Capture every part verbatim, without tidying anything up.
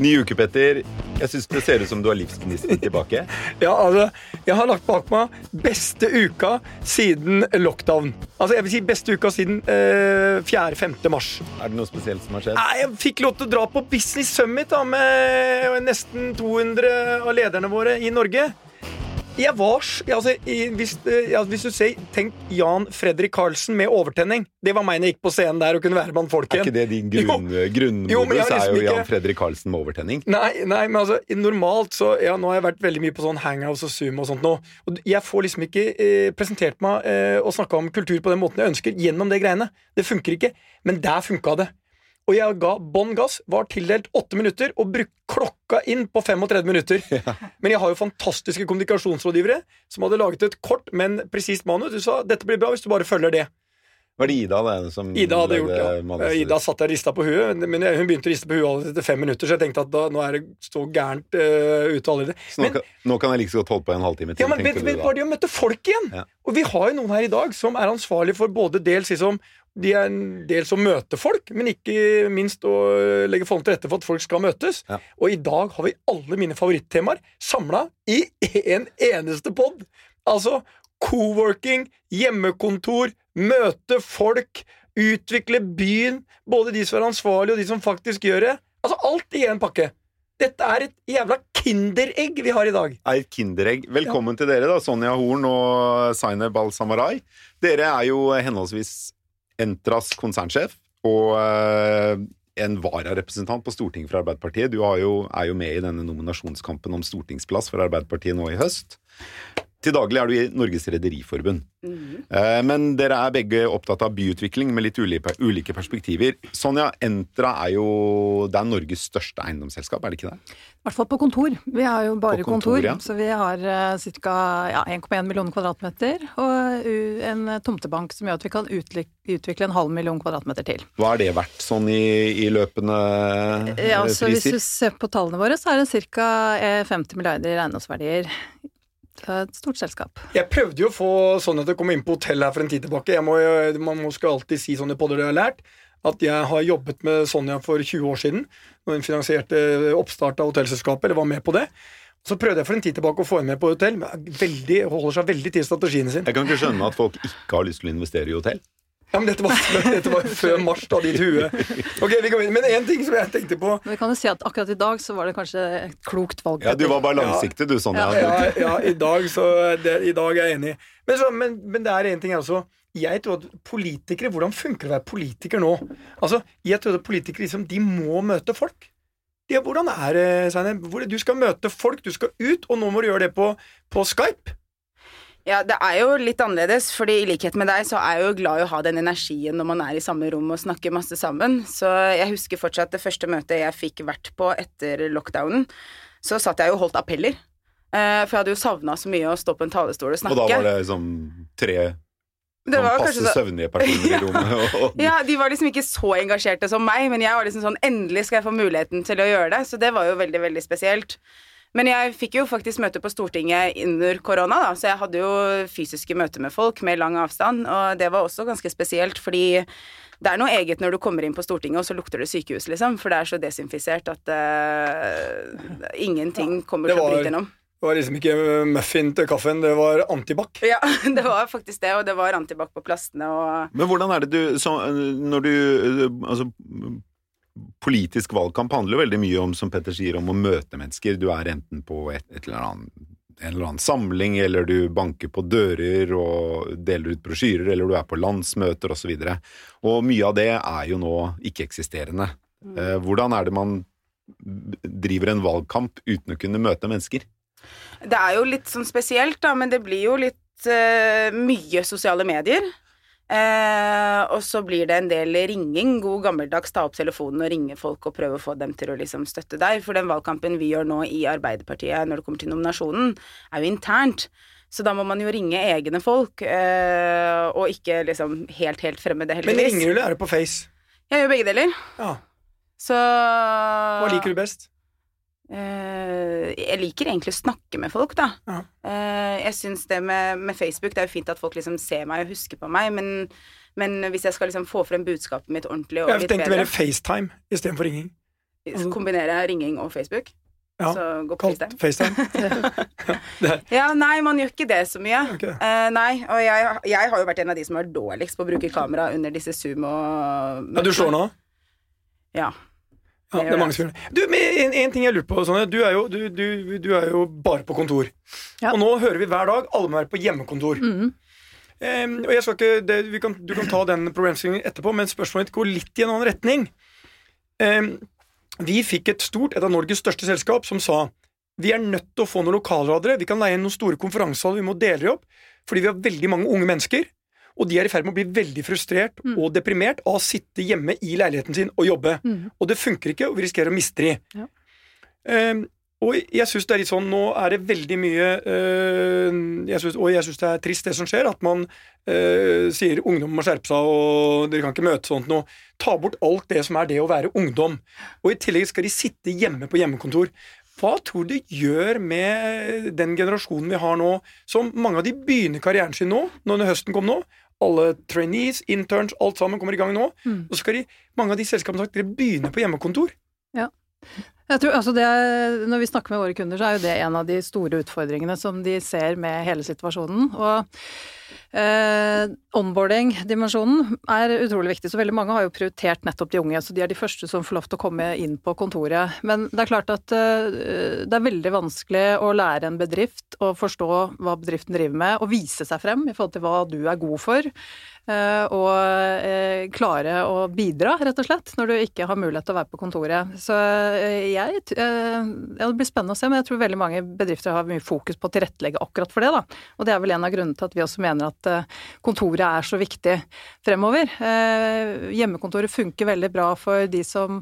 Ny uke, Petter. Jeg synes det ser ut som du har livsgnisten tilbake. Ja, altså, jeg har lagt bak meg beste uka siden lockdown. Altså, jeg vil si beste uka siden eh, fjerde femte mars. Er det noe spesielt som har skjedd? Nei, jeg fikk lov til å dra på Business Summit da, med nesten to hundre av lederne våre i Norge. Jeg var, altså, hvis, ja, hvis du ser, tenk Jan Fredrik Karlsen med overtenning. Det var meg når jeg gikk på scenen der og kunne være blant folk igjen. Er ikke det din grunn, grunnmodus, liksom er jo ikke... Jan Fredrik Karlsen med overtenning? Nei, nei, men altså, normalt så, ja, nå har jeg vært veldig mye på sånn Hangouts og Zoom og sånt nå. Og jeg får liksom ikke eh, presentert meg eh, og snakket om kultur på den måten jeg ønsker gjennom det greiene. Det funker ikke, men der funket det. Og jeg ga bånn gass, var tildelt åtte minutter og brukte klokka inn på femogtredve minutter. Ja. Men jeg har jo fantastiske kommunikasjonsrådgivere som hadde laget et kort, men presist manus. Du sa, dette blir bra hvis du bare følger det. Var det Ida det som Ida hadde gjort, ja. Manuset? Ida satt der rista på huet, men hun begynte å riste på huet etter fem minutter, så jeg tenkte at da, nå er det så gærent uh, ute allerede. Så nå, men, kan, nå kan jeg like så godt holde på en halvtime til, ja, men vet du bare de å møte folk igjen? Ja. Og vi har jo noen her i dag som er ansvarlig for både dels liksom de er en del som møter folk, men ikke minst å legge folk til rette for at folk skal møtes. Ja. Og i dag har vi alle mine favorittemaer samlet i en eneste podd. Altså coworking, hjemmekontor, møte folk, utvikle byen, både de som er ansvarlige og de som faktisk gjør det. Altså alt i en pakke. Dette er et jævla kinderegg vi har i dag. Er et kinderegg. Velkommen ja. Til dere da, Sonja Horn og Zaineb Al-Samarai. Dere er jo henholdsvis Entras konsernsjef og uh, en vararepresentant på Stortinget fra Arbeiderpartiet. Du har jo, er jo med i denne nominasjonskampen om stortingsplass for Arbeiderpartiet nå i høst. Til daglig er du i Norges Rederiforbund. Mm-hmm. uh, men dere er begge opptatt av byutvikling med litt ulike, ulike perspektiver. Sonja, Entra er jo det er Norges største eiendomsselskap, er det ikke det? I hvert fall på kontor. Vi har jo bare på kontor, kontor ja. Så vi har uh, cirka ja, en komma en million kvadratmeter og uh, en tomtebank som gjør at vi kan utlik, utvikle en halv million kvadratmeter til. Hva er det verdt sånn i, i løpende ja, så priser? Hvis du ser på tallene våre, så er det cirka femti milliarder i eiendomsverdier. Et stort selskap. Jeg prøvde jo å få sånn at jeg kom inn på hotell her for en tid tilbake. Jeg må, man må skal alltid si sånne podder det jeg har lært, at jeg har jobbet med Sonja for tjue år siden, når hun finansierte oppstart av hotellselskapet, eller var med på det. Så prøvde jeg for en tid tilbake å få henne med på hotell, men veldig, holder seg veldig til strategiene sine. Jeg kan ikke skjønne at folk ikke har lyst til å investere i hotell. Ja, men dette var, dette var før mars da, ditt hue. Ok, vi går inn. Men en ting som jeg tenkte på... Men vi kan jo si at akkurat i dag så var det kanskje et klokt valg. Ja, du var bare langsiktig, du, Sonja. Ja, ja, ja, i dag så... Det, i dag er jeg enig. Men, så, men, men det er en ting altså. Jeg tror at politikere... Hvordan funker det å være politiker nå? Altså, jeg tror at politikere liksom, de må møte folk. De, hvordan er det, Zaineb? Du skal møte folk, du skal ut, og nå må du gjøre det på, på Skype. Ja, det er jo litt annerledes, fordi i likhet med deg så er jeg jo glad i å ha den energien når man er i samme rom og snakker masse sammen. Så jeg husker fortsatt det første møtet jeg fikk vært på etter lockdownen, så satt jeg jo og holdt appeller. For jeg hadde jo savnet så mye å stå på en talerstol og snakke. Og da var det liksom tre det var passe så... søvnige personer i rommet. Og... ja, de var liksom ikke så engasjerte som meg, men jeg var liksom sånn, endelig skal jeg få muligheten til å gjøre det, så det var jo veldig, veldig spesielt. Men jeg fikk jo faktisk møte på Stortinget under korona da, så jeg hadde jo fysiske møter med folk med lang avstand, og det var også ganske spesielt, fordi det er noe eget når du kommer inn på Stortinget, og så lukter det sykehus, liksom, for det er så desinfisert at uh, ingenting kommer til å bryte gjennom. Det var liksom ikke muffin til kaffen, det var antibac. Ja, det var faktisk det, og det var antibac på plastene. Og... Men hvordan er det du, så, når du, altså... Politisk valgkamp handler jo veldig mye om, som Petter sier, om å møte mennesker. Du er enten på et, et eller annet, en eller annen samling, eller du banker på dører og deler ut brosjyrer, eller du er på landsmøter og så videre. Og mye av det er jo nå ikke-eksisterende. Mm. Eh, hvordan er det man driver en valgkamp uten å kunne møte mennesker? Det er jo litt sånn spesielt da, men det blir jo litt uh, mye sosiale medier. Eh, og så blir det en del ringing, god gammeldags ta opp telefonen og ringe folk og prøve å få dem til å liksom støtte deg, for den valgkampen vi gjør nå i Arbeiderpartiet når det kommer til nominasjonen er jo internt, så da må man jo ringe egne folk eh, og ikke liksom helt, helt fremmede heldigvis. Men ringer du eller er det på Face? Jeg gjør begge deler. Ja. Så hva liker du best? Uh, jeg liker egentlig å snakke med folk da. Ja. uh, Jeg synes det med, med Facebook, det er jo fint at folk liksom ser meg og husker på meg, men, men hvis jeg skal liksom få frem budskapet mitt ordentlig og jeg litt bedre. Jeg tenkte mer FaceTime i stedet for ringing. Kombinere ringing og Facebook. Ja, så gå på kalt FaceTime. FaceTime. Ja, nei, man gjør ikke det så mye. Okay. Uh, nei, og jeg, jeg har jo vært en av de som er dårligst på å bruke kamera under disse Zoom og... Ja, du slår nå? Ja. Ja, det er mange som gjør det. Du, men en, en ting jeg lurer på, Sonja, du er jo, du, du, du er jo bare på kontor. Ja. Og nå hører vi hver dag, alle må være på hjemmekontor. Mm. Um, og jeg skal ikke, det, vi kan, du kan ta den problemstillingen etterpå, men spørsmålet går litt i en annen retning. Um, Vi fikk et stort, et av Norges største selskap, som sa vi er nødt til å få noen lokalradere, vi kan leie inn noen store konferansesaler, vi må dele opp, fordi vi har veldig mange unge mennesker, og de er i ferd med å bli veldig frustrert mm. og deprimert av å sitte hjemme i leiligheten sin og jobbe. Mm. Og det funker ikke, og vi risikerer å miste de. Ja. Um, og jeg synes det er litt sånn, nå er det veldig mye, uh, jeg synes, og jeg synes det er trist det som skjer, at man uh, sier ungdom må skjerpe seg, og dere kan ikke møte sånt nå. Ta bort alt det som er det å være ungdom. Og i tillegg skal de sitte hjemme på hjemmekontor. Hva tror du gjør med den generasjonen vi har nå, som mange av de begynner karrieren sin nå, når høsten kom nå, alle trainees, interns, alt sammen kommer i gang nå, mm. og så skal de, mange av de selskapene sagt, dere begynner på hjemmekontor. Ja. Jeg tror, altså det, når vi snakker med våre kunder, så er jo det en av de store utfordringene som de ser med hele situasjonen. Og eh, onboarding-dimensjonen er utrolig viktig, så veldig mange har jo prioritert nettopp de unge, så de er de første som får lov til å komme inn på kontoret. Men det er klart at eh, det er veldig vanskelig å lære en bedrift å forstå hva bedriften driver med, og vise seg frem i forhold til hva du er god for. Uh, og uh, klare å bidra, rett og slett, når du ikke har mulighet til å være på kontoret. Så uh, jeg, uh, ja, det blir spennende å se, men jeg tror veldig mange bedrifter har mye fokus på å tilrettelegge akkurat for det, da. Og det er vel en av grunnene til at vi også mener at uh, kontoret er så viktig fremover. Uh, hjemmekontoret funker veldig bra for de som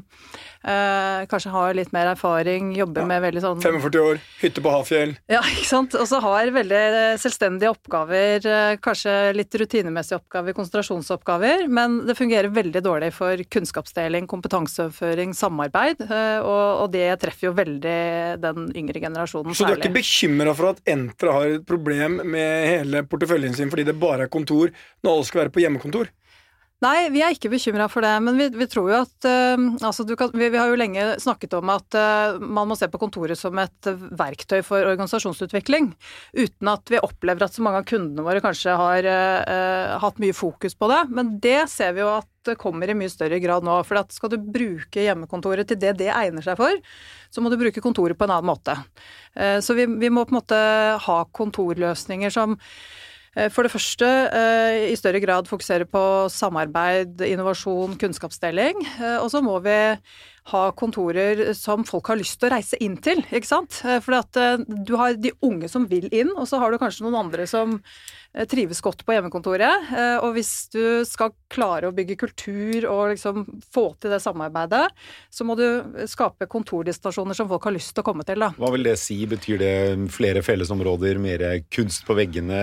uh, kanskje har litt mer erfaring, jobber ja. med veldig sånn... førtifem år, hytte på Hafjell. Ja, ikke sant? Og så har veldig selvstendige oppgaver, uh, kanskje litt rutinemessige oppgaver, konsentrasjonsoppgaver, men det fungerer veldig dårlig for kunnskapsdeling, kompetanseoverføring, samarbeid, og, og det treffer jo veldig den yngre generasjonen. Så du er ikke bekymret for at Entra har et problem med hele porteføljen sin fordi det bare er kontor når alle skal være på hjemmekontor? Nei, vi er ikke bekymret for det, men vi, vi tror jo at uh, altså du kan, vi, vi har jo lenge snakket om at uh, man må se på kontoret som et verktøy for organisasjonsutvikling, uten at vi opplever at så mange av kundene våre kanskje har uh, hatt mye fokus på det, men det ser vi jo at det kommer i mye større grad nå, for at skal du bruke hjemmekontoret til det det egner seg for, så må du bruke kontoret på en annen måte. Uh, så vi, vi må på en måte ha kontorløsninger som for det første, i større grad fokusere på samarbeid, innovasjon, kunnskapsdeling, og så må vi ha kontorer som folk har lyst til å reise inn til, ikke sant? For at du har de unge som vil inn, og så har du kanskje noen andre som trives godt på hjemmekontoret, og hvis du skal klare å bygge kultur og liksom få til det samarbeidet, så må du skape kontordestinasjoner som folk har lyst til å komme til, da. Hva vil det si? Betyr det flere fellesområder, mer kunst på veggene,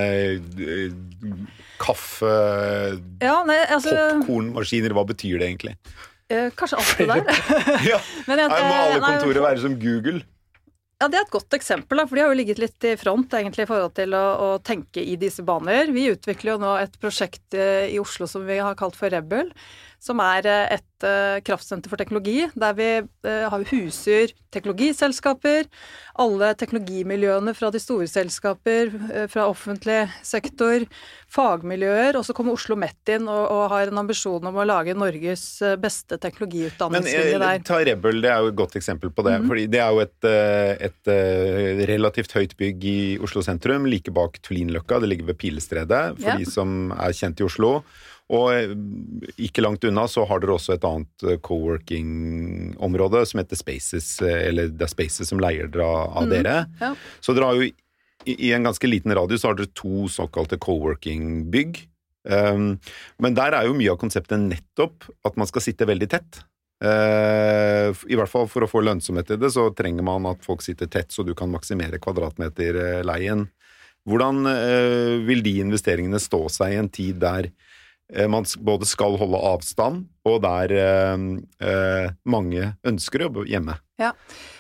kaffe, ja, nei, altså, popcornmaskiner, hva betyr det egentlig? Eh, kanskje alt det der. Ja, men jeg, må alle kontorer være som Google? Ja, det er et godt eksempel, da, for de har jo ligget litt i front egentlig i forhold til å, å tenke i disse baner. Vi utvikler jo nå et prosjekt i Oslo som vi har kalt for Rebel, som er et uh, kraftsenter for teknologi, der vi uh, har huser teknologiselskaper, alle teknologimiljøene fra de store selskaper, uh, fra offentlig sektor, fagmiljøer, og så kommer Oslo Met inn og, og har en ambisjon om å lage Norges beste teknologiutdanningslinje der. Men ta Rebel, det er jo et godt eksempel på det, mm-hmm. fordi det er jo et, et, et relativt høyt bygg i Oslo sentrum, like bak Tullinløkka, det ligger ved Pilestredet, for ja. de som er kjent i Oslo. Og ikke langt unna så har dere også et annet coworking-område som heter Spaces, eller det er Spaces som leier dere av mm, dere. Ja. Så dere har jo i, i en ganske liten radius så har dere to såkalte coworking-bygg. Um, men der er jo mye av konseptet nettopp at man skal sitte veldig tett. Uh, I hvert fall for å få lønnsomhet i det, så trenger man at folk sitter tett, så du kan maksimere kvadratmeterleien. Hvordan uh, vil de investeringene stå seg i en tid der man både skal holde avstand, og der eh, mange ønsker å jobbe hjemme? Ja,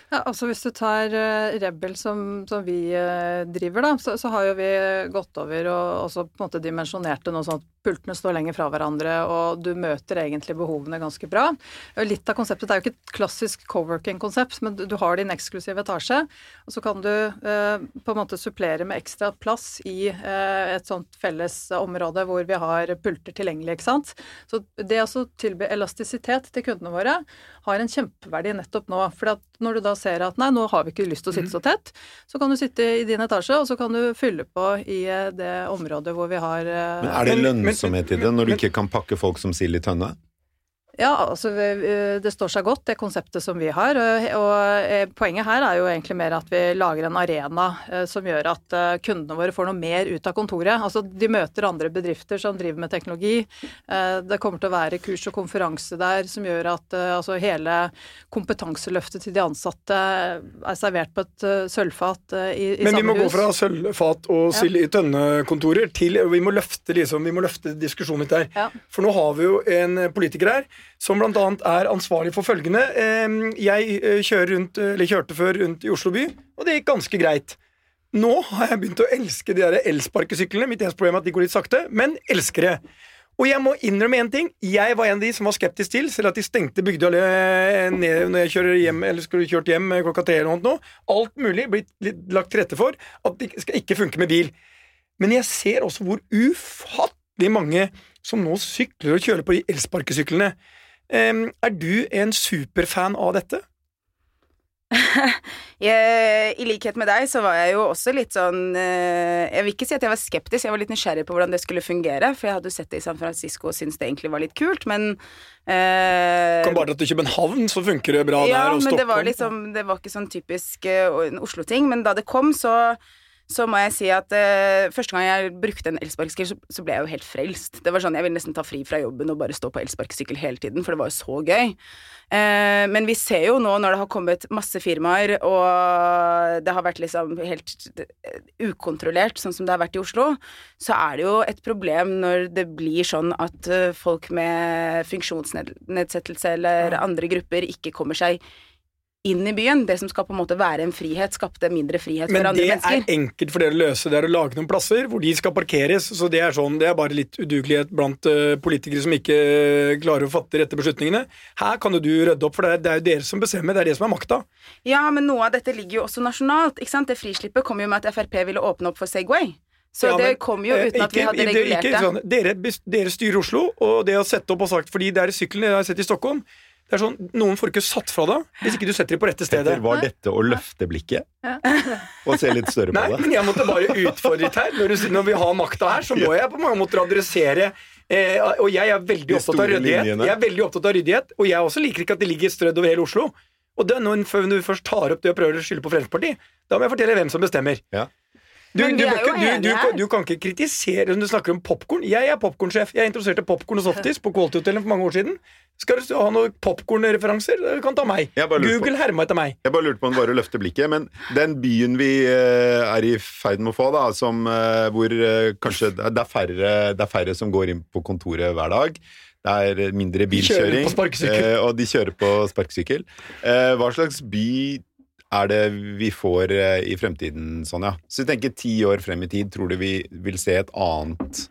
Ja, altså Hvis du tar uh, Rebel som, som vi uh, driver, da, så, så har jo vi gått over og også på en måte dimensjonert det nå sånn at pultene står lenger fra hverandre, og du møter egentlig behovene ganske bra. Litt av konseptet det er jo ikke et klassisk coworking-konsept, men du, du har din eksklusive etasje, og så kan du uh, på en måte supplere med ekstra plass i uh, et sånt felles område hvor vi har pulter tilgjengelig, ikke sant? Så det å tilby elastisitet til kundene våre har en kjempeverdi nettopp nå, for at når du da ser at nei, nå har vi ikke lyst til å sitte så tett, så kan du sitte i din etasje, og så kan du fylle på i det området hvor vi har uh, Men er det lønnsomhet i det, når du ikke kan pakke folk som sild i tønne? Ja, altså det står seg godt, det konseptet som vi har, og poenget her er jo egentlig mer at vi lager en arena som gjør at kundene våre får noe mer ut av kontoret. Altså de møter andre bedrifter som driver med teknologi. Det kommer til å være kurs og konferanse der som gjør at altså, hele kompetanseløftet til de ansatte er servert på et sølvfat i, i Men samme hus. Men vi må gå fra sølvfat og sild i tønnekontorer til, vi må løfte, liksom, vi må løfte diskusjonen litt der. Ja. For nå har vi jo en politiker her som blant annet er ansvarlig for følgende. Jeg kjører rundt, eller kjørte før rundt i Oslo by, og det gikk ganske greit. Nå har jeg begynt å elske de der elsparkesyklene. Mitt eneste problem er at de går litt sakte, men elsker det. Og jeg må innrømme en ting. Jeg var en av de som var skeptisk til, selv at de stengte Bygdøy ned når jeg kjører hjem, eller skulle kjørt hjem klokka tre eller noe. Alt mulig blitt lagt til rette for at det skal ikke funke med bil. Men jeg ser også hvor ufattelig mange som nå sykler og kjører på de elsparkesyklene. Um, er du en superfan av dette? jeg, I likhet med deg så var jeg jo også litt sånn uh, jeg vil ikke si at jeg var skeptisk, jeg var litt nysgjerrig på hvordan det skulle fungere, for jeg hadde jo sett det i San Francisco og syntes det egentlig var litt kult, men uh, Kan bare dra til København, så funker det bra ja, der, og men Stockholm. det var liksom, det var ikke sånn typisk uh, en Oslo-ting, men da det kom så så må jeg si at uh, første gang jeg brukte en elsparkesykkel, så, så ble jeg jo helt frelst. Det var sånn, jeg ville nesten ta fri fra jobben og bare stå på elsparkesykkel hele tiden, for det var jo så gøy. Uh, men vi ser jo nå, når det har kommet masse firmaer, og det har vært liksom helt ukontrollert, sånn som det har vært i Oslo, så er det jo et problem når det blir sånn at uh, folk med funksjonsnedsettelse eller andre grupper ikke kommer seg inn i byen. Det som skal på en måte være en frihet, skapte mindre frihet Men for andre mennesker. Men det er enkelt for dere å løse, det er å lage noen plasser hvor de skal parkeres, så det er sånn, det er bare litt udugelighet blant uh, politikere som ikke uh, klarer å fatte rette beslutningene. Her kan jo du rydde opp, for det er, det er jo dere som bestemmer, det er det som er makta. Ja, men noe av dette ligger jo også nasjonalt, ikke sant? Det frislippet kom jo med at F R P ville åpne opp for Segway. Så ja, det men, kom jo uten ikke, at vi hadde regulert det. Sånn, dere, dere styrer Oslo, og det å sette opp og sagt, fordi det er sykkelen jeg har sett i Stockholm, det er sånn, noen får ikke satt fra deg hvis ikke du setter dem på rette stedet. Petter, var dette å løfte blikket? Og se litt større på Nei, det? Nei, men jeg måtte bare utfordre litt her. Når, du, når vi har makta her, så må jeg på mange måter adressere eh, og jeg er veldig opptatt av ryddighet. Jeg er veldig opptatt av ryddighet, og jeg også liker ikke at det ligger strødd over hele Oslo. Og det er når, når du først tar opp det og prøver å skylde på Fremskrittspartiet, da må jeg fortelle hvem som bestemmer. Ja. Du, du, du, du, du kan ikke kritisere når du snakker om popcorn. Jeg er popcornsjef. Jeg introduserte popcorn og softis på Quality Hotel for mange år siden. Skal du ha noen popcornreferanser? Du kan ta meg. Google hermer etter meg. Jeg bare lurte på om bare å løfte blikket. Men den byen vi uh, er i ferd med å få, da, som, uh, hvor uh, kanskje det er, færre, det er færre som går inn på kontoret hver dag. Det er mindre bilkjøring. De kjører på sparkesykkel. Uh, og de kjører på sparkesykkel. Uh, hva slags by er det vi får uh, i fremtiden, Sonja? Så jeg tenker ti år frem i tid, tror du vi vil se et annet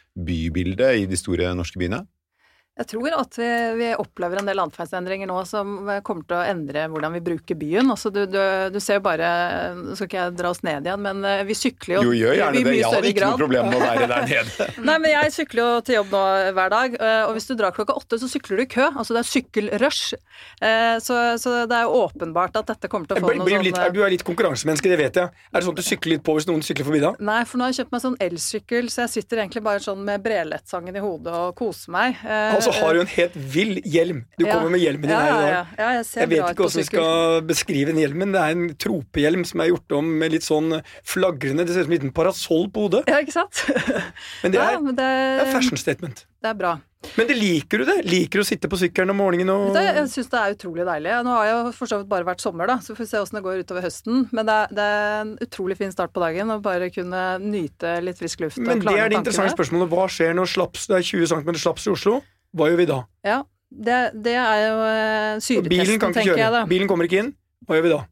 bybilde i de store norske byene? Jeg tror at vi, vi opplever en del atferdsendringer nå som kommer til å endre hvordan vi bruker byen. Altså du, du, du ser jo bare, nå skal ikke jeg dra oss ned igjen, men vi sykler jo, jo gjør gjerne i det. mye Jeg større hadde ikke grad. noe problem med å være der nede. Nei, men jeg sykler jo til jobb nå hver dag, og hvis du drar klokka åtte, så sykler du i kø. Altså det er sykkelrush. Så, så det er jo åpenbart at dette kommer til å få blir, noe blir litt, sånn... Du er litt konkurransemenneske, det vet jeg. Er det sånn at du sykler litt på hvis noen sykler forbi da? Nei, for nå har jeg kjøpt meg sånn elsykkel, så jeg sitter egentlig bare sånn med Breletsangen i hodet og koser meg. Altså har du en helt vill hjelm. Du ja. kommer med hjelmen din ja, her i dag. Ja, ja. Ja, jeg ser jeg vet bra ikke hvordan vi skal beskrive den hjelmen. Det er en tropehjelm som er gjort om med litt sånn flagrende. Det ser ut som en liten parasoll på hodet. Ja, ikke sant? Men det er, ja, men det, det er fashion statement. Det er bra. Men det liker du det? Liker du å sitte på sykkelen om morgenen? Og... Det, jeg synes det er utrolig deilig. Nå har jeg for så vidt bare vært sommer, da, så får vi se hvordan det går utover høsten. Men det er, det er en utrolig fin start på dagen å bare kunne nyte litt frisk luft. Men det er det interessante spørsmålet. Hva skjer når slaps, det er tjue centimeter slaps i Oslo? Hva gjør vi da? Ja, det, det er jo uh, syretesten, bilen kan ikke tenker kjøre. jeg da. Bilen kommer ikke inn. Hva gjør vi da?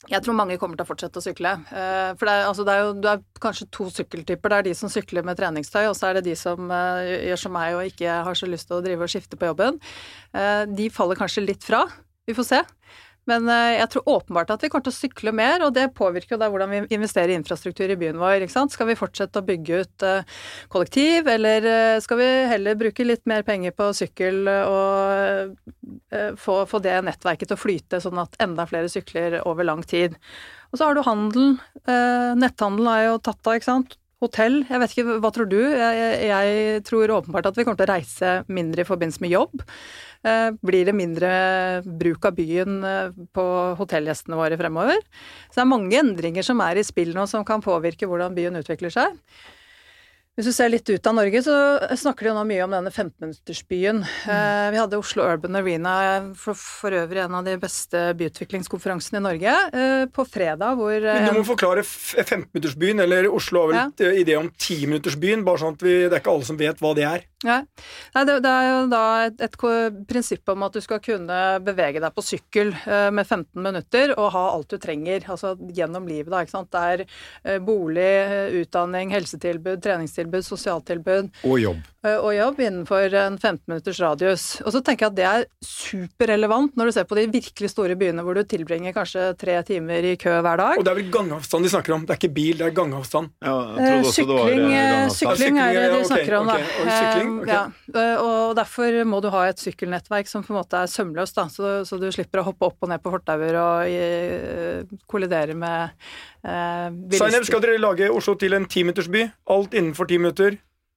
Jeg tror mange kommer til å fortsette å sykle. For det er, altså det er jo det er kanskje to sykkeltyper. Det er de som sykler med treningstøy, og så er det de som gjør som meg og ikke har så lyst til å drive og skifte på jobben. De faller kanskje litt fra. Vi får se. Men jeg tror åpenbart at vi kommer til å sykle mer, og det påvirker jo da hvordan vi investerer i infrastruktur i byen vår, ikke sant? Skal vi fortsette å bygge ut kollektiv, eller skal vi heller bruke litt mer penger på sykkel og få, få det nettverket til å flyte, sånn at enda flere sykler over lang tid. Og så har du handel. Netthandel er jo tatt av, ikke sant? Hotell, jeg vet ikke, hva tror du? Jeg, jeg tror åpenbart at vi kommer til å reise mindre i forbindelse med jobb. Blir det mindre bruk av byen på hotellgjestene våre fremover? Så det er mange endringer som er i spill nå som kan påvirke hvordan byen utvikler seg. Hvis du ser litt ut av Norge, så snakker de jo nå mye om denne femten-minuttersbyen. Mm. Vi hadde Oslo Urban Arena, for, for øvrig en av de beste byutviklingskonferansene i Norge, på fredag, hvor... Men du må forklare femten-minuttersbyen, eller Oslo har vel ja. et idé om ti-minuttersbyen, bare sånn at vi, det er ikke alle som vet hva det er. Ja. Nei, det, det er jo da et, et prinsipp om at du skal kunne bevege deg på sykkel med femten minutter, og ha alt du trenger, altså gjennom livet da, ikke sant? Det er bolig, utdanning, helsetilbud, treningstilbud, sosialtilbud. Og jobb. Og jobb innenfor en femten minutters radius. Og så tenker jeg at det er superrelevant når du ser på de virkelig store byene hvor du tilbringer kanskje tre timer i kø hver dag. Og det er vel gangavstand de snakker om. Det er ikke bil, det er gangavstand. Ja, jeg trodde også sykling, det var gangavstand. Sykling er det de okay, snakker om da. Okay, okay. Sykling? Okay. Ja, og derfor må du ha et sykkelnettverk som på en måte er sømløst da, så, så du slipper å hoppe opp og ned på fortauer og uh, kollidere med uh, bilister. Zainab, skal dere lage Oslo til en ti-minuttersby? Alt innenfor ti minutter?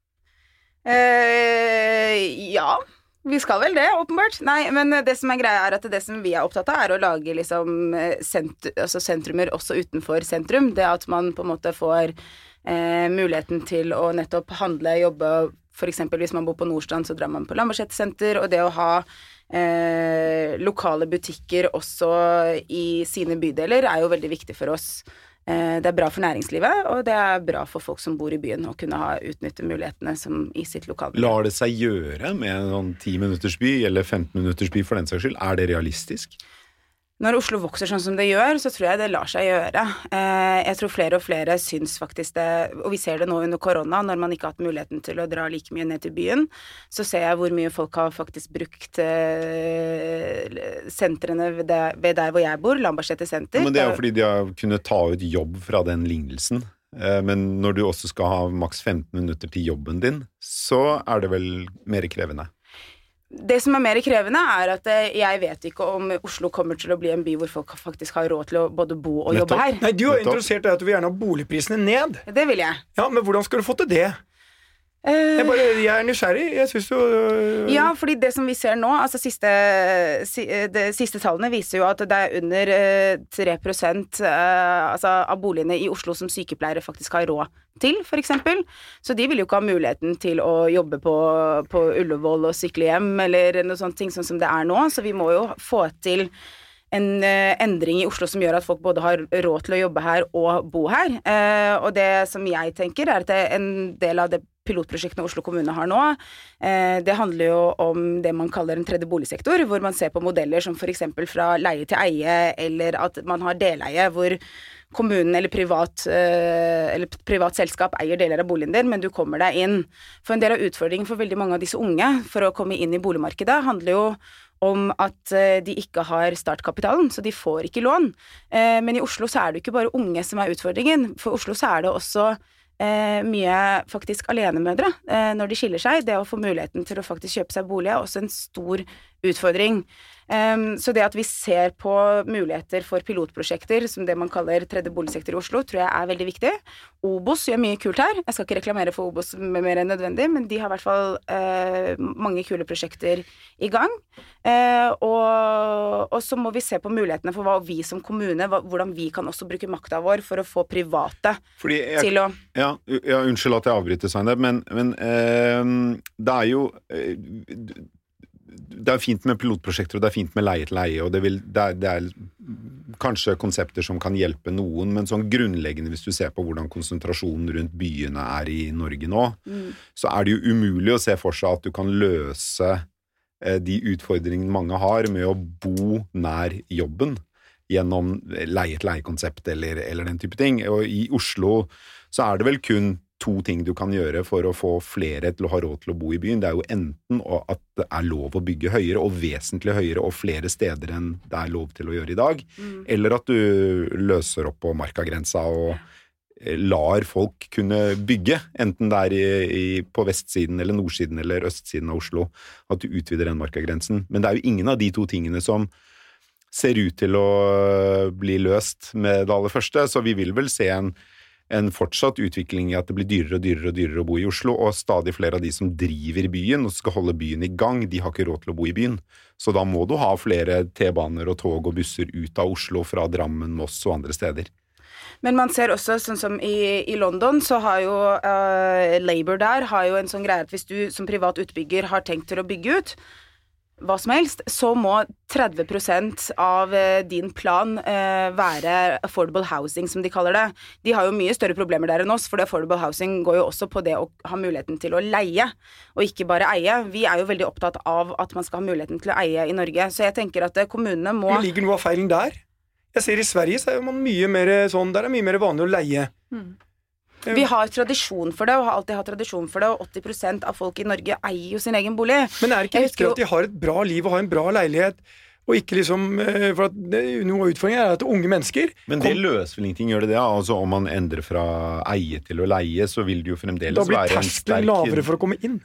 Eh, ja, vi skal vel det, åpenbart. Nei, men det som er greia er at det som vi er opptatt av er å lage liksom sent- altså sentrumer også utenfor sentrum. Det at man på en måte får eh, muligheten til å nettopp handle, jobbe. For eksempel hvis man bor på Nordstrand, så drar man på Lambertseter senter, og det å ha eh, lokale butikker også i sine bydeler er jo veldig viktig for oss. Det er bra for næringslivet, og det er bra for folk som bor i byen å kunne ha utnytte mulighetene som i sitt lokalmiljø. Lar det seg gjøre med en sånn ti-minuttersby eller femten-minuttersby for den saks skyld? Er det realistisk? Når Oslo vokser sånn som det gjør, så tror jeg det lar seg gjøre. Jeg tror flere og flere syns faktisk det, og vi ser det nå under korona, når man ikke har hatt muligheten til å dra like mye ned til byen, så ser jeg hvor mye folk har faktisk brukt sentrene ved der, ved der hvor jeg bor, Lambertseter senter. Ja, men det er jo fordi de har kunnet ta ut jobb fra den lignelsen. Men når du også skal ha maks femten minutter til jobben din, så er det vel mer krevende. Det som er mer krevende er at jeg vet ikke om Oslo kommer til å bli en by hvor folk faktisk har råd til å både bo og jobbe her. Nei, du har interessert deg at du vil gjerne ha boligprisene ned. Det vil jeg. Ja, men hvordan skal du få til det? Jeg, bare, jeg er nysgjerrig. Jeg synes jo... Uh... Ja, fordi det som vi ser nå, altså siste, si, de siste tallene viser jo at det er under uh, tre prosent uh, altså, av boligene i Oslo som sykepleiere faktisk har råd til, for eksempel. Så de vil jo ikke ha muligheten til å jobbe på, på Ullevål og sykle hjem, eller noe sånt ting sånn som det er nå. Så vi må jo få til en uh, endring i Oslo som gjør at folk både har råd til å jobbe her og bo her. Uh, og det som jeg tenker er at det er en del av det pilotprosjektene Oslo kommune har nå, eh, det handler jo om det man kaller en tredje boligsektor, hvor man ser på modeller som for eksempel fra leie til eie, eller at man har deleie, hvor kommunen eller privat, eh, eller privat selskap eier deler av boligen din, men du kommer deg inn. For en del av utfordringen for veldig mange av disse unge, for å komme inn i boligmarkedet, handler jo om at de ikke har startkapitalen, så de får ikke lån. Eh, men i Oslo så er det ikke bare unge som er utfordringen. For Oslo så er det også Eh, mye faktisk alenemødre eh, når de skiller seg. Det å få muligheten til å faktisk kjøpe seg bolig er også en stor utfordring. Um, så det at vi ser på muligheter for pilotprosjekter, som det man kaller tredje boligsektor i Oslo, tror jeg er veldig viktig. Obos gjør mye kult her. Jeg skal ikke reklamere for Obos med mer enn nødvendig, men de har i hvert fall uh, mange kule prosjekter i gang. Uh, og, og så må vi se på mulighetene for hva vi som kommune, hva, hvordan vi kan også bruke makta vår for å få private jeg, til å... Ja, ja, unnskyld at jeg avbryter, Zainab, men, men uh, det er jo... Uh, det er fint med pilotprosjekter, og det er fint med leie til leie, og det, vil, det, er, det er kanskje konsepter som kan hjelpe noen, men sånn grunnleggende hvis du ser på hvordan konsentrasjonen rundt byene er i Norge nå, mm. så er det jo umulig å se for seg at du kan løse eh, de utfordringene mange har med å bo nær jobben. gjennom leie-til-leie-konsept eller, eller den type ting. Og i Oslo så er det vel kun to ting du kan gjøre for å få flere til å ha råd til å bo i byen. Det er jo enten at det er lov å bygge høyere, og vesentlig høyere, og flere steder enn det er lov til å gjøre i dag, mm. eller at du løser opp på markagrensa og lar folk kunne bygge, enten det er i, i, på vestsiden eller nordsiden eller østsiden av Oslo, at du utvider den markagrensen. Men det er jo ingen av de to tingene som ser ut til å bli løst med det aller første, så vi vil vel se en, en fortsatt utvikling i at det blir dyrere og dyrere og dyrere å bo i Oslo, og stadig flere av de som driver byen og skal holde byen i gang, de har ikke råd til å bo i byen. Så da må du ha flere T-baner og tog og busser ut av Oslo fra Drammen, Moss og andre steder. Men man ser også, sånn som i, i London, så har jo uh, Labour der, har jo en sånn greie at hvis du som privat utbygger har tenkt til å bygge ut, hva som helst, så må tretti prosent av uh, din plan uh, være affordable housing, som de kaller det. De har jo mye større problemer der enn oss, for affordable housing går jo også på det å ha muligheten til å leie, og ikke bare eie. Vi er jo veldig opptatt av at man skal ha muligheten til å eie i Norge, så jeg tenker at uh, kommunene må... Det ligger noe av feilen der. Jeg ser i Sverige så er man mye mer sånn, der er mye mer vanlig å leie. Mm. Vi har tradisjon for det, og har alltid hatt tradisjon for det, og åtti prosent av folk i Norge eier jo sin egen bolig. Men er det ikke viktig at de har et bra liv og har en bra leilighet, og ikke liksom, for at noe av utfordringen er at unge mennesker... Men det løser vel ingenting, gjør det det? Altså om man endrer fra eie til å leie, så vil det jo fremdeles være en sterk... Da blir terskelen lavere for å komme inn.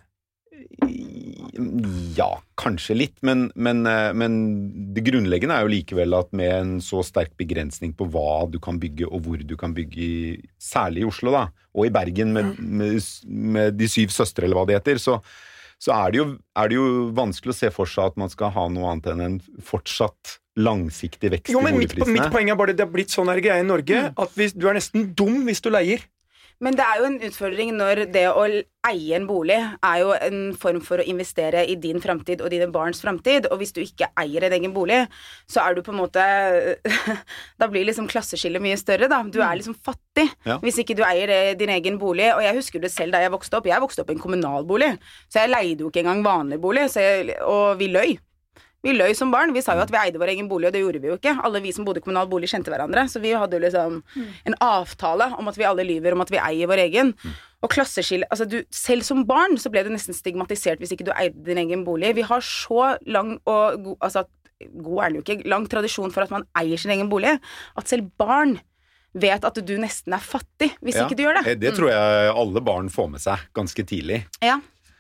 Ja, kanskje litt, men, men, men det grunnleggende er jo likevel at med en så sterk begrensning på hva du kan bygge og hvor du kan bygge, i, særlig i Oslo da, og i Bergen med, med, med de syv søstre eller hva det heter, så, så er, det jo, er det jo vanskelig å se for seg at man skal ha noe annet enn en fortsatt langsiktig vekst jo, men i boligprisene. Mitt, mitt poeng er bare det, det har blitt sånn her greie i Norge, mm. at hvis, du er nesten dum hvis du leier. Men det er jo en utfordring når det å eie en bolig er jo en form for å investere i din fremtid og dine barns fremtid, og hvis du ikke eier en egen bolig, så er du på en måte da blir liksom klasseskillet mye større da, du er liksom fattig ja. Hvis ikke du eier din egen bolig, og jeg husker det selv da jeg vokste opp, jeg vokste opp i en kommunalbolig, så jeg leide jo ikke engang vanlig bolig, så jeg, og vi løy. Vi løy som barn, vi sa jo at vi eide vår egen bolig, og det gjorde vi jo ikke. Alle vi som bodde i kommunal bolig kjente hverandre, så vi hadde jo liksom en avtale om at vi alle lyver om at vi eier vår egen. Og klasseskille, altså du, selv som barn så ble du nesten stigmatisert hvis ikke du eide din egen bolig. Vi har så lang og god, altså god er det jo ikke, lang tradisjon for at man eier sin egen bolig, at selv barn vet at du nesten er fattig hvis ja, ikke du gjør det. Det tror jeg alle barn får med seg ganske tidlig. Ja.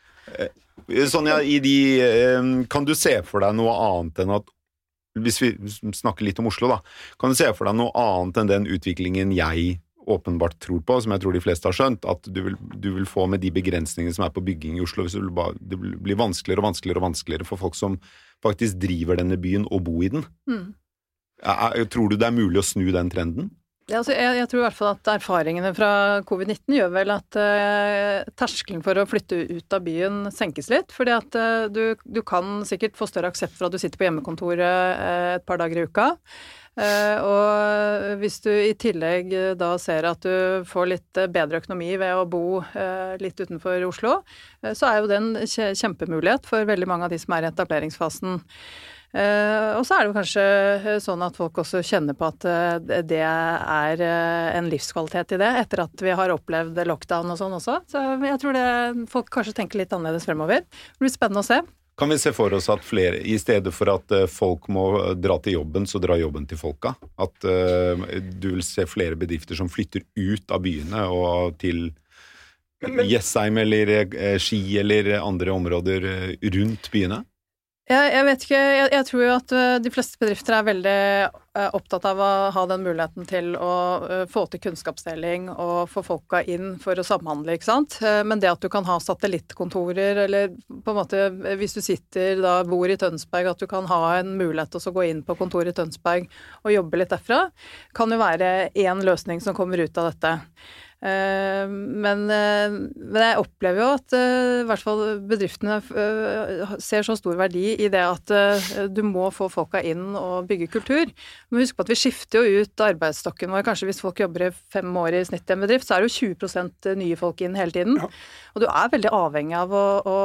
Sonja, i de, kan du se for deg noe annet enn at, hvis vi snakker litt om Oslo da, kan du se for deg noe annet enn den utviklingen jeg åpenbart tror på, som jeg tror de fleste har skjønt, at du vil, du vil få med de begrensningene som er på bygging i Oslo, hvis det blir vanskeligere og vanskeligere og vanskeligere for folk som faktisk driver denne byen og bor i den. Mm. Tror du det er mulig å snu den trenden? Ja, altså jeg, jeg tror i hvert fall at erfaringene fra covid nitten gjør vel at uh, terskelen for å flytte ut av byen senkes litt, fordi at uh, du, du kan sikkert få større aksept for at du sitter på hjemmekontoret uh, et par dager i uka. Uh, og hvis du i tillegg uh, da ser at du får litt uh, bedre økonomi ved å bo uh, litt utenfor Oslo, uh, så er jo det en kjempemulighet for veldig mange av de som er i etableringsfasen. Uh, og så er det jo kanskje sånn at folk også kjenner på at uh, det er uh, en livskvalitet i det, etter at vi har opplevd lockdown og sånn også. Så jeg tror det, folk kanskje tenker litt annerledes fremover. Det blir spennende å se. Kan vi se for oss at flere, i stedet for at uh, folk må dra til jobben, så drar jobben til folka? At uh, du vil se flere bedrifter som flytter ut av byene og til Jessheim eller uh, Ski eller andre områder uh, rundt byene? Jeg, jeg vet ikke, jeg, jeg tror jo at de fleste bedrifter er veldig uh, opptatt av å ha den muligheten til å uh, få til kunnskapsdeling og få folka inn for å samhandle, ikke sant? Uh, men det at du kan ha satellittkontorer, eller på en måte, hvis du sitter da, bor i Tønsberg, at du kan ha en mulighet til å gå inn på kontoret i Tønsberg og jobbe litt derfra, kan jo være en løsning som kommer ut av dette. Uh, men, uh, men jeg opplever jo at uh, i hvert fall bedriftene uh, ser så stor verdi i det at uh, du må få folka inn og bygge kultur. Men husk på at vi skifter jo ut arbeidsstokken vår. Kanskje hvis folk jobber i fem år i snitt i en bedrift, så er det jo tjue prosent nye folk inn hele tiden. Ja. Og du er veldig avhengig av å, å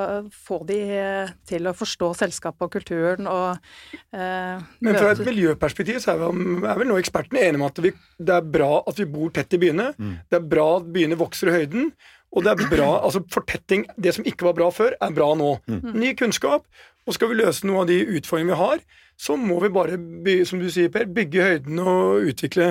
få de til å forstå selskapet og kulturen og uh, Men fra et miljøperspektiv så er vel, er vel nå ekspertene enige om at vi, det er bra at vi bor tett i byene. Mm. Det er bra at byene vokser i høyden, og det er bra, altså fortetting, det som ikke var bra før, er bra nå. Mm. Ny kunnskap, og skal vi løse noen av de utfordringene vi har, så må vi bare, by, som du sier, Per, bygge høyden og utvikle.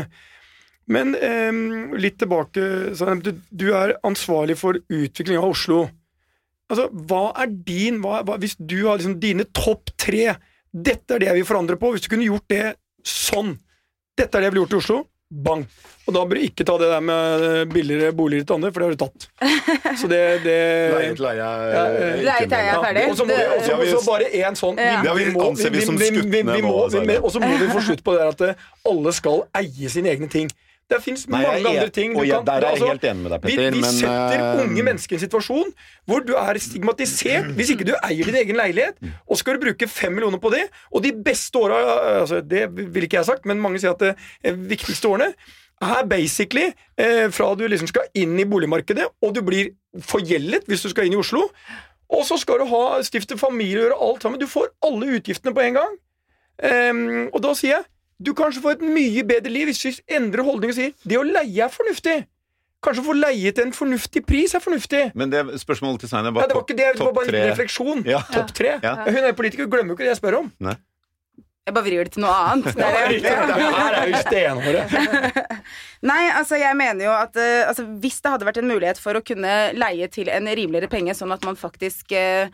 Men eh, litt tilbake, så, du, du er ansvarlig for utvikling av Oslo. Altså, hva er din, hva, hva, hvis du har liksom dine topp tre, dette er det jeg vil forandre på, hvis du kunne gjort det sånn, dette er det jeg vil gjort i Oslo, bang. Og da bør du ikke ta det der med billigere boliger til andre, for det har du tatt. Så det... det Leie til leie er Leie til leie er ferdig. Og så må vi også, også bare en sånn... Ja. Vi, vi, vi anser vi som skuttene nå. Og så må vi få slutt på det der at alle skal eie sine egne ting. Det finnes Nei, mange er, andre ting du og jeg, kan... Der er jeg altså, helt enig med deg, Petter. Vi, vi men, setter uh, unge mennesker i en situasjon hvor du er stigmatisert hvis ikke du eier din egen leilighet, og skal du bruke fem millioner på det, og de beste åra, altså, det vil ikke jeg ha sagt, men mange sier at det viktigste årene er basically eh, fra du liksom skal inn i boligmarkedet, og du blir forgjeldet hvis du skal inn i Oslo, og så skal du ha stifte familie og gjøre alt sammen. Du får alle utgiftene på en gang. Um, og da sier jeg, du kanskje får et mye bedre liv hvis vi endrer holdning og sier, det å leie er fornuftig. Kanskje få leie til en fornuftig pris er fornuftig. Men det spørsmålet til Svein var, ja, det var ikke det, det var bare en refleksjon. Ja. Topp tre. Ja. Hun er politiker, glemmer jo ikke det jeg spør om. Nei. Jeg bare vrir det til noe annet. Det er det. Det her er jo stenhåret. Nei, altså jeg mener jo at uh, altså, hvis det hadde vært en mulighet for å kunne leie til en rimeligere penge, sånn at man faktisk uh,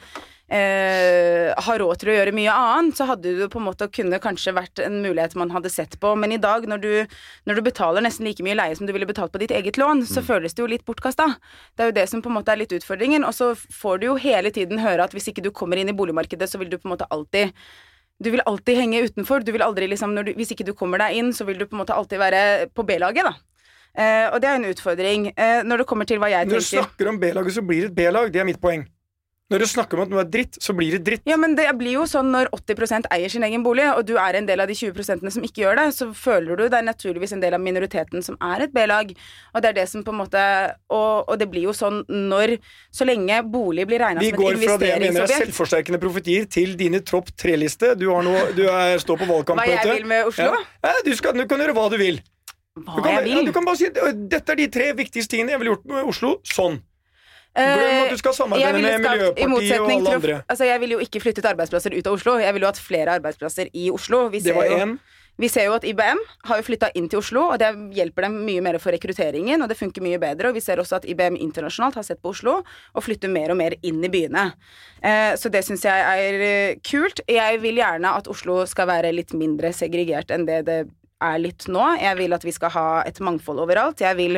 uh, har råd til å gjøre mye annet, så hadde det på en måte kunne kanskje vært en mulighet man hadde sett på. Men i dag, når du, når du betaler nesten like mye leie som du ville betalt på ditt eget lån, så mm. føles det jo litt bortkastet. Det er jo det som på en måte er litt utfordringen. Og så får du jo hele tiden høre at hvis ikke du kommer inn i boligmarkedet, så vil du på en måte alltid Du vil alltid henge utenfor. Du vil aldri liksom, når du, hvis ikke du kommer deg inn, så vil du på en måte alltid være på B-laget, da. Eh, og det er en utfordring. Eh, når det kommer til hva jeg når tenker... Når du snakker om B-laget, så blir det et B-lag. Det er mitt poeng. Når du snakker om at noe er dritt, så blir det dritt. Ja, men det blir jo sånn når åtti prosent eier sin egen bolig, og du er en del av de tjue prosentene som ikke gjør det, så føler du det er naturligvis en del av minoriteten som er et B-lag. Og det er det som på en måte... Og, og det blir jo sånn når... Så lenge bolig blir regnet som et investeringsobjekt... Vi går fra det jeg mener er selvforsterkende profetier til dine tropp tre-liste. Du har noe... Du er, står på valgkampmøte. Hva jeg vil med Oslo? Ja. Ja, du, skal, du kan gjøre hva du vil. Hva du kan, jeg vil? Ja, du kan bare si, dette er de tre viktigste tingene jeg ville gjort med Oslo. Sånn. Glem at du skal samarbeide med Miljøpartiet og alle andre. Altså, jeg vil jo ikke flytte arbeidsplasser ut av Oslo. Jeg vil jo ha flere arbeidsplasser i Oslo. Vi det var en. Vi ser jo at I B M har jo flyttet inn til Oslo, og det hjelper dem mye mer for rekrutteringen, og det funker mye bedre, og vi ser også at I B M internasjonalt har sett på Oslo og flytter mer og mer inn i byene. Eh, så det synes jeg er kult. Jeg vil gjerne at Oslo skal være litt mindre segregert enn det det er litt nå. Jeg vil at vi skal ha et mangfold overalt. Jeg vil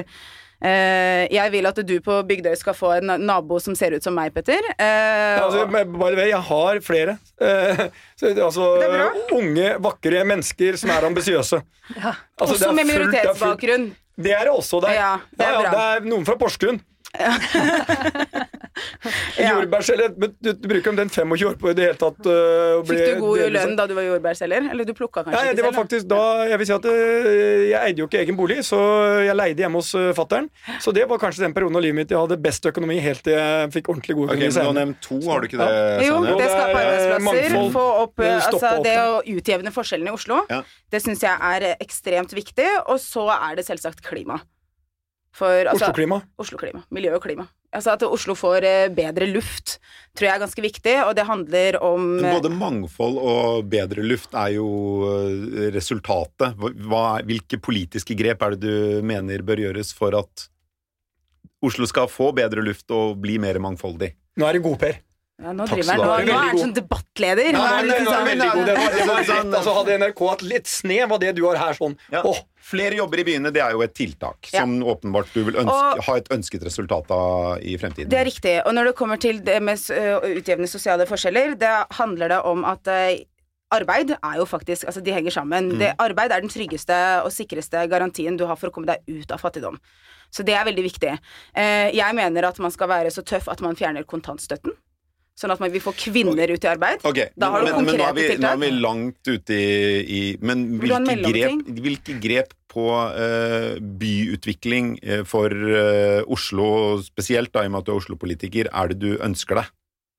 Uh, jeg vil at du på Bygdøy skal få en nabo som ser ut som meg, Petter. Uh, ja, altså, by the way, jeg har flere. Uh, så, altså, unge, vakre mennesker som er ambisiøse. Ja. Altså, også med minoritetsbakgrunn. Det er det også der. Ja, det er, ja, ja, det er noen fra Porsgrunn. Ja. Jordbærselger, men du, du bruker om den femogtjue år på i det hele tatt uh, Fikk du god lønn da du var jordbærselger? Eller du plukket kanskje ja, ikke det var selv? Faktisk da, jeg vil si at uh, jeg eide jo ikke egen bolig, så jeg leide hjemme hos uh, fatteren. Så det var kanskje den perioden av livet mitt jeg hadde best økonomi helt til jeg fikk ordentlig god økonomi. Ok, men du har nevnt to, har du ikke det? Ja. Jo, det skaper arbeidsplasser. Få opp, altså, det å utjevne forskjellene i Oslo, ja. Det synes jeg er ekstremt viktig. Og så er det selvsagt klima. For, altså, Oslo-klima? Oslo-klima, miljø og klima. Altså at Oslo får bedre luft, tror jeg er ganske viktig, og det handler om... Både mangfold og bedre luft er jo resultatet. Hva, hvilke politiske grep er det du mener bør gjøres for at Oslo skal få bedre luft og bli mer mangfoldig? Nå er det god, Per. Ja, nå driver han, nå, nå er han sånn debattleder. Ja, nå er det sånn, veldig god. Det var, det var rett, altså hadde N R K hatt litt snev av det du har her sånn. Ja. Åh. Flere jobber i byene, det er jo et tiltak ja. som åpenbart du vil ønske, og, ha et ønsket resultat av i fremtiden. Det er riktig, og når det kommer til det med uh, utjevne sosiale forskjeller, det handler det om at uh, arbeid er jo faktisk, altså de henger sammen. Mm. Det, arbeid er den tryggeste og sikreste garantien du har for å komme deg ut av fattigdom. Så det er veldig viktig. Eh, jeg mener at man skal være så tøff at man fjerner kontantstøtten. Sånn at vi får kvinner ut i arbeid. Okay. Da har du men, konkrete men nå er, vi, tiltak. nå er vi langt ute i, i Men hvilke grep, hvilke grep på uh, byutvikling uh, for uh, Oslo, spesielt da, i og med at du er Oslo-politiker, er det du ønsker deg?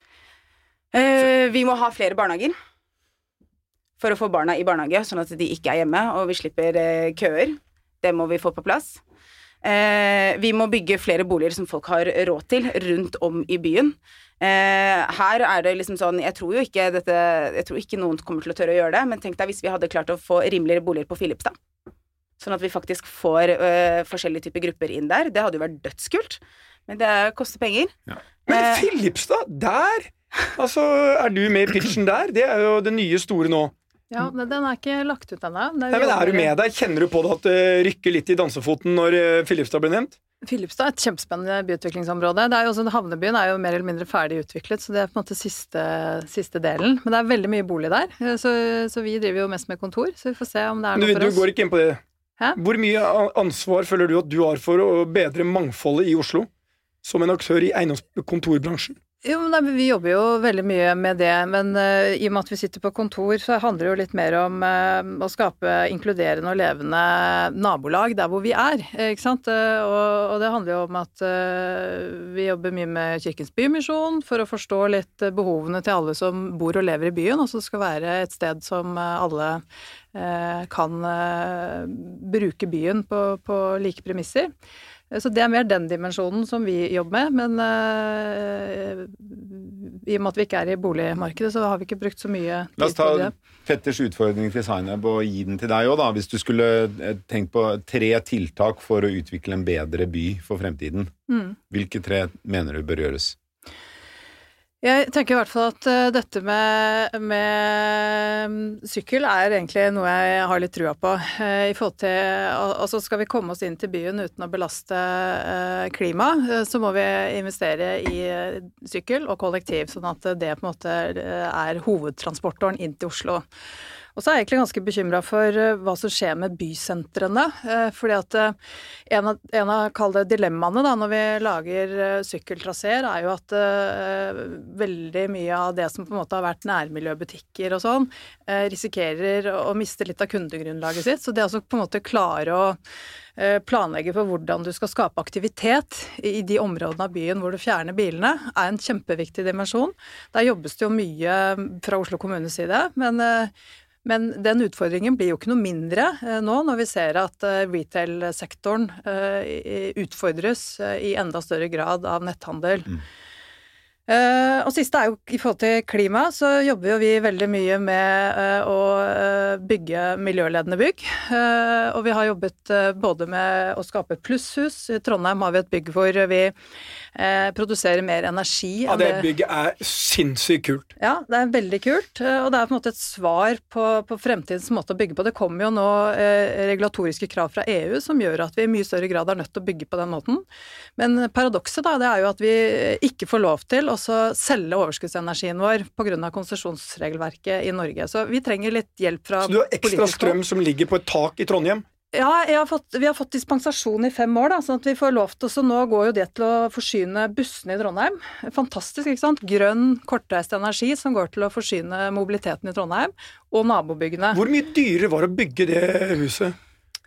Uh, vi må ha flere barnehager for å få barna i barnehage, sånn at de ikke er hjemme, og vi slipper uh, køer. Det må vi få på plass. Uh, vi må bygge flere boliger som folk har råd til rundt om i byen. Eh, her er det liksom sånn, jeg tror jo ikke dette, jeg tror ikke noen kommer til å tørre å gjøre det, men tenk deg hvis vi hadde klart å få rimeligere boliger på Filipstad, sånn at vi faktisk får øh, forskjellige typer grupper inn der. Det hadde jo vært dødskult, men det koster penger. Ja. Men eh, Filipstad, der, altså er du med i pitchen der? Det er jo det nye store nå. Ja, men den er ikke lagt ut ennå. Nei, men er du med der? Kjenner du på det at det rykker litt i dansefoten når Filipstad blir nevnt? Filipstad er et kjempespennende byutviklingsområde. Det er jo også, havnebyen er jo mer eller mindre ferdig utviklet, så det er på en måte siste, siste delen. Men det er veldig mye bolig der, så, så vi driver jo mest med kontor, så vi får se om det er noe du, for oss. Du går ikke inn på det. Hæ? Hvor mye ansvar føler du at du har for å bedre mangfoldet i Oslo som en aktør i eiendomskontorbransjen? Jo, nei, vi jobber jo veldig mye med det, men uh, i og med at vi sitter på kontor, så handler det jo litt mer om uh, å skape inkluderende og levende nabolag der hvor vi er, ikke sant? Uh, og, og det handler jo om at uh, vi jobber mye med Kirkens Bymisjon for å forstå litt behovene til alle som bor og lever i byen, og så det skal være et sted som uh, alle uh, kan uh, bruke byen på, på like premisser. Så det er mer den dimensjonen som vi jobber med, men uh, i og med at vi ikke er i boligmarkedet, så har vi ikke brukt så mye tid på det. La oss ta Petters utfordring til Zainab og gi den til deg også da, hvis du skulle tenkt på tre tiltak for å utvikle en bedre by for fremtiden. Mm. Hvilke tre mener du bør gjøres? Jeg tenker i hvert fall at uh, dette med, med sykkel er egentlig noe jeg har litt trua på. Uh, i forhold til, al- altså skal vi komme oss inn til byen uten å belaste uh, klima, uh, så må vi investere i uh, sykkel og kollektiv, sånn at det på en måte uh, er hovedtransportåren inn til Oslo. Og så er jeg egentlig ganske bekymret for uh, hva som skjer med bysentrene, uh, fordi at uh, en av, en av kall det dilemmaene da, når vi lager uh, sykkeltraseer, er jo at uh, veldig mye av det som på en måte har vært nærmiljøbutikker og sånn, uh, risikerer å, å miste litt av kundegrunnlaget sitt. Så det å på en måte klare å uh, planlegge for hvordan du skal skape aktivitet i, i de områdene av byen hvor du fjerner bilene, er en kjempeviktig dimensjon. Der jobbes det jo mye fra Oslo kommunes side, men uh, Men den utfordringen blir jo ikke noe mindre eh, nå når vi ser at eh, retail-sektoren eh, utfordres eh, i enda større grad av netthandel. Mm. Uh, og siste er jo i forhold til klima, så jobber jo vi veldig mye med uh, å uh, bygge miljøledende bygg. Uh, og vi har jobbet uh, både med å skape et plusshus. I Trondheim har vi et bygg hvor vi uh, produserer mer energi. Ja, det bygget er sinnssykt kult. Ja, det er veldig kult. Uh, og det er på en måte et svar på, på fremtidens måte å bygge på. Det kommer jo nå uh, regulatoriske krav fra E U som gjør at vi i mye større grad er nødt til å bygge på den måten. Men paradokset da, det er jo at vi ikke får lov til og så selge overskuddsenergien vår på grunn av konsesjonsregelverket i Norge. Så vi trenger litt hjelp fra politisk. Så du har ekstra strøm som ligger på et tak i Trondheim? Ja, jeg har fått, vi har fått dispensasjon i fem år, da, sånn at vi får lov til, så nå går jo det til å forsyne bussene i Trondheim. Fantastisk, ikke sant? Grønn, kortreist energi som går til å forsyne mobiliteten i Trondheim, og nabobyggene. Hvor mye dyrere var det å bygge det huset?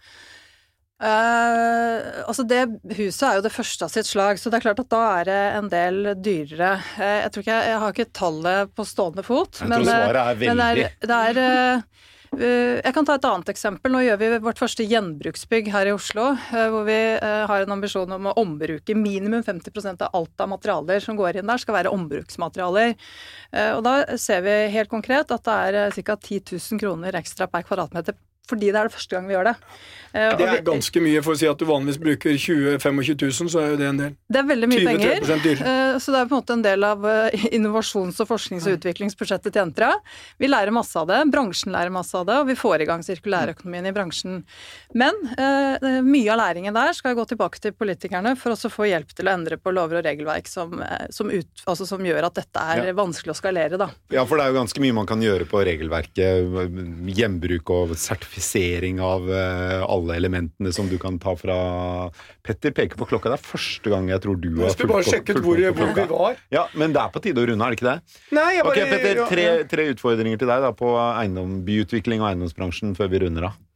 Uh, altså det huset er jo det første av sitt slag, så det er klart at da er det en del dyrere. Uh, jeg tror ikke, jeg, jeg har ikke tallet på stående fot, jeg men, tror svaret er veldig. Men det er, det er uh, uh, jeg kan ta et annet eksempel. Nå gjør vi vårt første gjenbruksbygg her i Oslo, uh, hvor vi uh, har en ambisjon om å ombruke minimum femti prosent av alt av materialer som går inn der, skal være ombruksmaterialer. Uh, og da ser vi helt konkret at det er uh, ca. ti tusen kroner ekstra per kvadratmeter fordi det er det første gang vi gjør det. Det er ganske mye for å si at du vanligvis bruker tjue til tjuefem tusen, så er jo det en del. Det er veldig mye penger, dyr. Så det er på en måte en del av innovasjons- og forsknings- og utviklingsbudsjettet til Entra. Vi lærer masse av det, bransjen lærer masse av det, og vi får i gang sirkulærøkonomien i bransjen. Men eh, mye av læringen der skal gå tilbake til politikerne for å få hjelp til å endre på lover og regelverk som, som, ut, altså som gjør at dette er ja. vanskelig å skalere. Da. Ja, for det er jo ganske mye man kan gjøre på regelverket, gjenbruk og sertifisering av uh, alle elementene som du kan ta fra Petter peker på klokka. Det er første gang jeg tror du har fulgt bare sjekke ut hvor, hvor vi var. Ja, men det er på tide å runde, er det ikke det? Nei, jeg bare... Ok, Petter, tre, tre utfordringer til deg da på eiendom, byutvikling og eiendomsbransjen før vi runder av.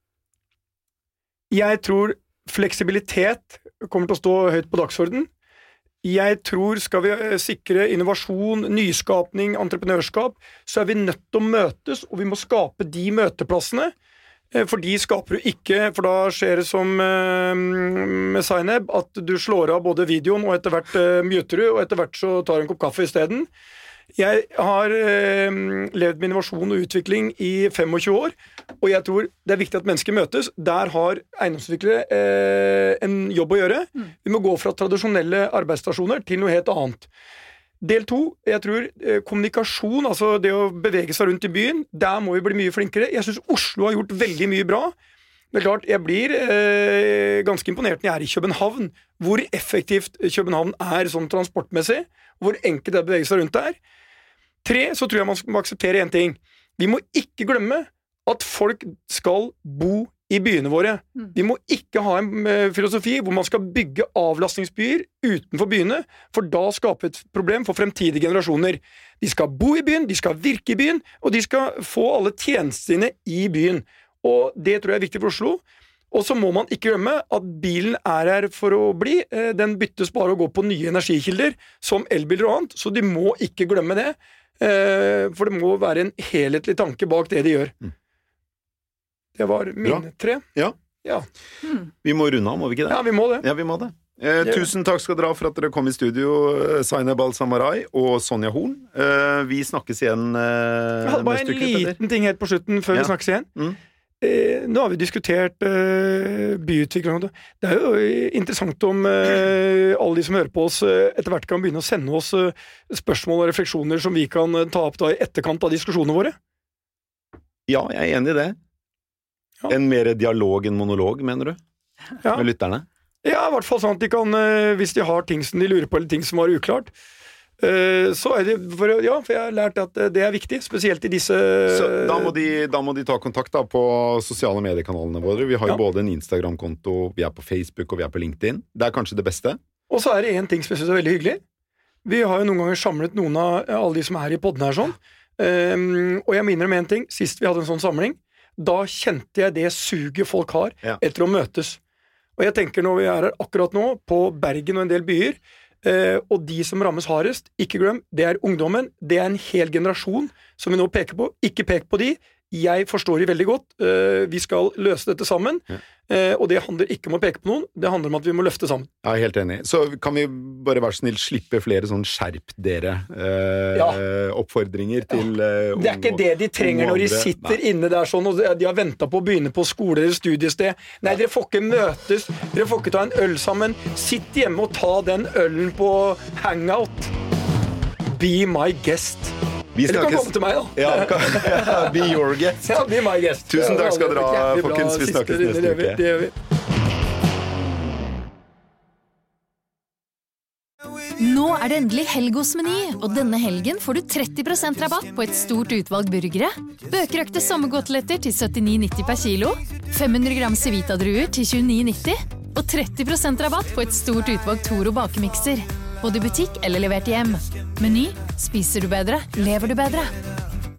Jeg tror fleksibilitet kommer til å stå høyt på dagsorden. Jeg tror skal vi sikre innovasjon, nyskapning, entreprenørskap, så er vi nødt til å møtes, og vi må skape de møteplassene. For de skaper du ikke, for da skjer det som med Zainab, at du slår av både videoen, og etter hvert muter du, og etter hvert så tar du en kopp kaffe i stedet. Jeg har eh, levd med innovasjon og utvikling i tjuefem år, og jeg tror det er viktig at mennesker møtes. Der har eiendomsutviklere eh, en jobb å gjøre. Vi må gå fra tradisjonelle arbeidsstasjoner til noe helt annet. Del to, jeg tror eh, kommunikasjon, altså det å bevege seg rundt i byen, der må vi bli mye flinkere. Jeg synes Oslo har gjort veldig mye bra. Det er klart, jeg blir eh, ganske imponert når jeg er i København, hvor effektivt København er sånn transportmessig, hvor enkelt det er å bevege seg rundt der. Tre, så tror jeg man må akseptere en ting. Vi må ikke glemme at folk skal bo i byene våre. Vi må ikke ha en uh, filosofi hvor man skal bygge avlastningsbyer utenfor byene, for da skaper et problem for fremtidige generasjoner. De skal bo i byen, de skal virke i byen, og de skal få alle tjenestene i byen. Og det tror jeg er viktig for Oslo. Og så må man ikke glemme at bilen er her for å bli. Den byttes bare å gå på nye energikilder, som elbiler og annet, så de må ikke glemme det. For det må være en helhetlig tanke bak det de gjør. Det var mine tre. Ja. Ja. Vi må runde av, må vi ikke det? Ja, vi må det. Ja, vi må det. Eh, tusen takk skal dere ha for at dere kom i studio, Zainab Al-Samarai og Sonja Horn. Eh, vi snakkes igjen eh, Jeg hadde bare en liten ting helt på slutten før ja. vi snakkes igjen. Mm. Eh, nå har vi diskutert eh, byutvikling. Det er jo interessant om eh, alle de som hører på oss eh, etter hvert kan begynne å sende oss eh, spørsmål og refleksjoner som vi kan eh, ta opp da i etterkant av diskusjonene våre. Ja, jeg er enig i det. Ja. En mer dialog enn monolog, mener du? Ja. Med lytterne? Ja, i hvert fall sånn at de kan, eh, hvis de har ting som de lurer på, eller ting som var uklart, Uh, så er det for, ja, for jeg har lært at det er viktig, spesielt i disse Så da må de, da må de ta kontakt da på sosiale mediekanalene våre. Vi har jo ja. både en Instagram-konto, vi er på Facebook og vi er på LinkedIn. Det er kanskje det beste. Og så er det en ting som jeg synes er veldig hyggelig. Vi har jo noen ganger samlet noen av alle de som er i podden her sånn, um, og jeg minner om en ting. Sist vi hadde en sånn samling, da kjente jeg det suget folk har ja. etter å møtes. Og jeg tenker når vi er her akkurat nå på Bergen og en del byer, Uh, og de som rammes hardest, ikke glem, det er ungdommen, det er en hel generasjon som vi nå peker på, ikke pek på de, jeg forstår de veldig godt, uh, vi skal løse dette sammen, ja. uh, og det handler ikke om å peke på noen, det handler om at vi må løfte sammen. Jeg er helt enig, så kan vi bare være snill slippe flere sånn skjerp dere uh, ja. oppfordringer til uh, Det er ikke det de trenger når de sitter Nei. inne der sånn, og de har ventet på å begynne på skole eller studiested. Nei, dere får ikke møtes, dere får ikke ta en øl sammen, sitt hjemme og ta den ølen på hangout. Be my guest. Vi Eller kan komme til meg, da. Ja, kan, ja, be your guest. Ja, be my guest. Tusen takk skal dere ha, folkens. Vi snakkes neste uke. Det gjør vi. Nå er det endelig helg hos Meny, og denne helgen får du tretti prosent rabatt på et stort utvalg burgere. Bøkerøkte sommergåteletter til syttini nitti per kilo, fem hundre gram Civita-druer til tjueni nitti, og tretti prosent rabatt på et stort utvalg Toro bakemikser. Både i butikk eller levert hjem. Meny. Spiser du bedre, lever du bedre.